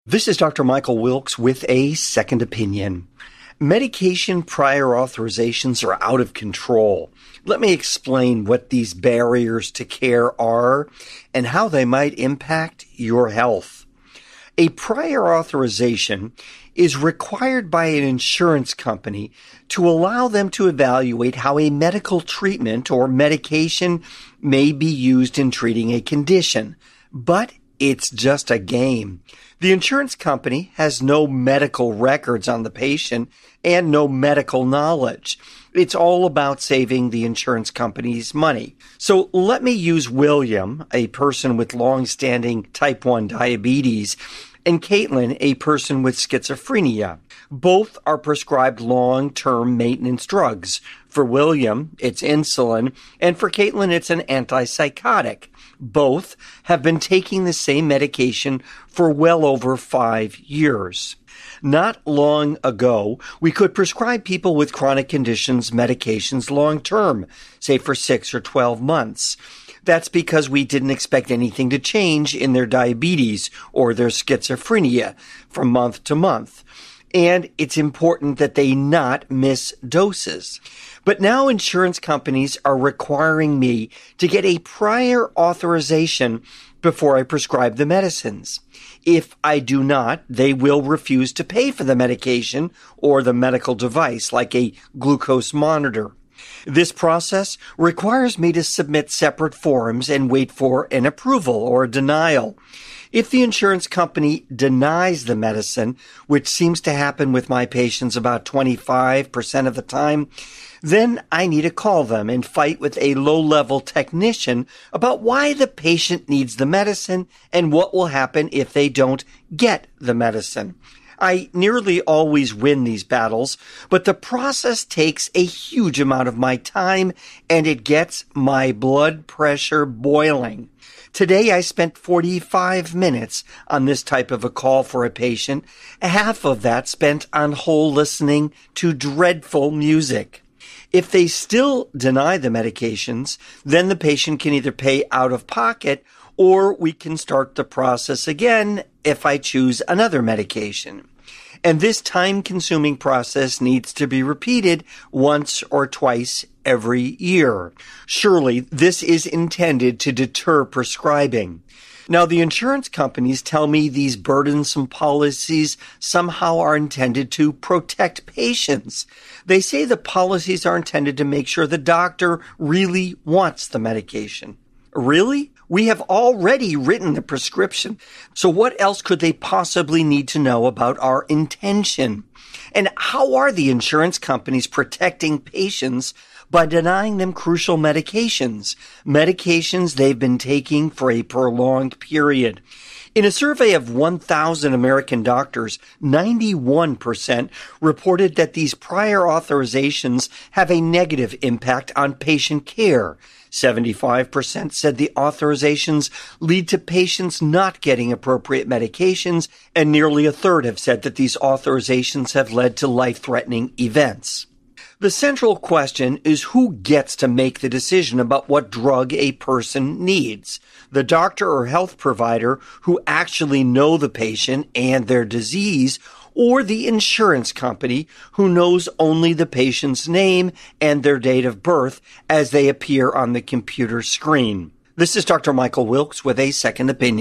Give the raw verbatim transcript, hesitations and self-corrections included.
This is Doctor Michael Wilkes with a second opinion. Medication prior authorizations are out of control. Let me explain what these barriers to care are and how they might impact your health. A prior authorization is required by an insurance company to allow them to evaluate how a medical treatment or medication may be used in treating a condition. But it's just a game. The insurance company has no medical records on the patient and no medical knowledge. It's all about saving the insurance company's money. So let me use William, a person with long-standing type one diabetes, and Caitlin, a person with schizophrenia. Both are prescribed long-term maintenance drugs. For William, it's insulin, and for Caitlin, it's an antipsychotic. Both have been taking the same medication for well over five years. Not long ago, we could prescribe people with chronic conditions medications long-term, say for six or twelve months. That's because we didn't expect anything to change in their diabetes or their schizophrenia from month to month. And it's important that they not miss doses. But now insurance companies are requiring me to get a prior authorization before I prescribe the medicines. If I do not, they will refuse to pay for the medication or the medical device like a glucose monitor. This process requires me to submit separate forms and wait for an approval or a denial. If the insurance company denies the medicine, which seems to happen with my patients about twenty-five percent of the time, then I need to call them and fight with a low-level technician about why the patient needs the medicine and what will happen if they don't get the medicine. I nearly always win these battles, but the process takes a huge amount of my time and it gets my blood pressure boiling. Today I spent forty-five minutes on this type of a call for a patient, half of that spent on hold listening to dreadful music. If they still deny the medications, then the patient can either pay out of pocket or we can start the process again if I choose another medication. And this time-consuming process needs to be repeated once or twice every year. Surely this is intended to deter prescribing. Now, the insurance companies tell me these burdensome policies somehow are intended to protect patients. They say the policies are intended to make sure the doctor really wants the medication. Really? We have already written the prescription. So what else could they possibly need to know about our intention? And how are the insurance companies protecting patients by denying them crucial medications, medications they've been taking for a prolonged period? In a survey of one thousand American doctors, ninety-one percent reported that these prior authorizations have a negative impact on patient care. seventy-five percent said the authorizations lead to patients not getting appropriate medications, and nearly a third have said that these authorizations have led to life-threatening events. The central question is who gets to make the decision about what drug a person needs. The doctor or health provider who actually know the patient and their disease, or the insurance company who knows only the patient's name and their date of birth as they appear on the computer screen. This is Doctor Michael Wilkes with a second opinion.